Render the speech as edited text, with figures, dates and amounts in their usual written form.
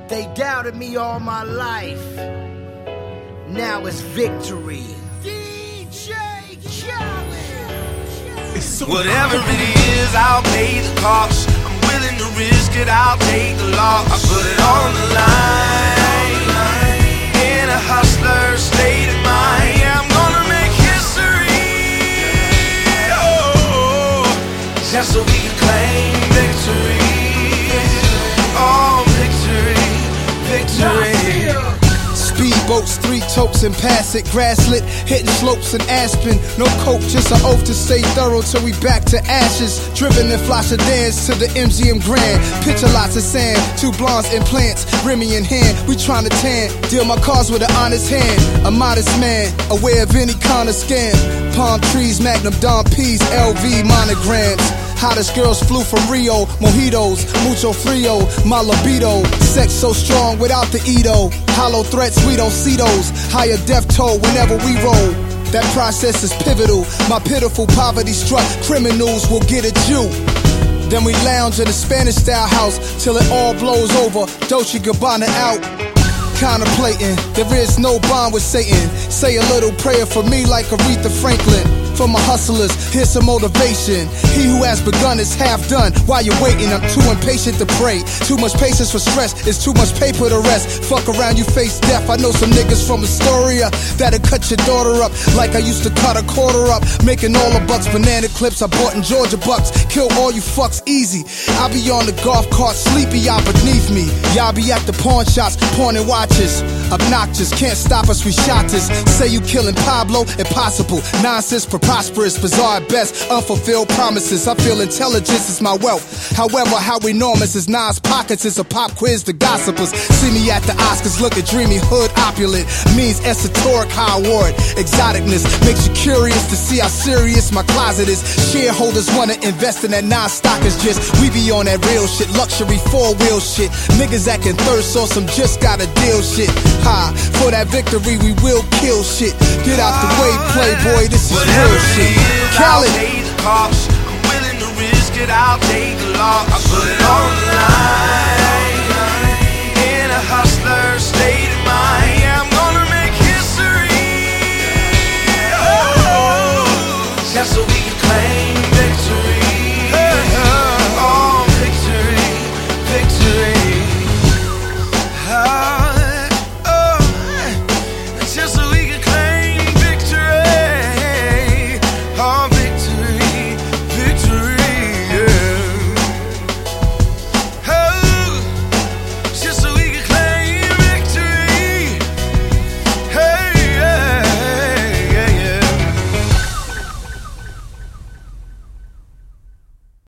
They doubted me all my life. Now it's victory. DJ Khaled. Whatever it is, I'll pay the cost. I'm willing to risk it, I'll take the loss. I put it on the line. In a hustler's state of mind, yeah, I'm gonna make history. Oh, just so we can claim victory. Oh, victory, victory. Speedboats, 3 totes and pass it. Grasslit, hitting slopes and Aspen. No coke, just an oath to stay thorough till we back to ashes. Driven in flash dance to the MGM Grand. Picture lots of sand, 2 blondes in plants. Remy in hand, we tryna tan. Deal my cars with an honest hand. A modest man, aware of any kind of scam. Palm trees, Magnum Dom P's, LV monograms. Hottest girls flew from Rio, mojitos, mucho frio, my libido. Sex so strong without the Edo. Hollow threats, we don't see those. Higher death toll whenever we roll. That process is pivotal. My pitiful poverty struck criminals will get at you. Then we lounge in a Spanish style house till it all blows over. Dolce Gabbana out. Contemplating, there is no bond with Satan. Say a little prayer for me like Aretha Franklin. For my hustlers, here's some motivation. He who has begun is half done. While you're waiting, I'm too impatient to pray. Too much patience for stress, it's too much paper to rest. Fuck around, you face death. I know some niggas from Astoria that'll cut your daughter up like I used to cut a quarter up. Making all the bucks, banana clips I bought in Georgia bucks. Kill all you fucks easy. I'll be on the golf cart, sleepy, y'all beneath me. Y'all be at the pawn shops, pawning watches. Obnoxious, can't stop us, we shot this. Say you killing Pablo, impossible. Nonsense, preposterous, bizarre at best. Unfulfilled promises, I feel intelligence is my wealth. However, how enormous is Nas' pockets is a pop quiz to gossipers. See me at the Oscars, look at dreamy hood opulent. Means esoteric high award. Exoticness makes you curious to see how serious my closet is. Shareholders wanna invest in that Nas stock is just. We be on that real shit, luxury 4-wheel shit. Niggas acting thirst on some just got a deal shit. Ha, for that victory we will kill shit. Get out the way, playboy, this is real shit. I'll pay the cost. I'm willing to risk it, I'll take the loss. I put it on the line.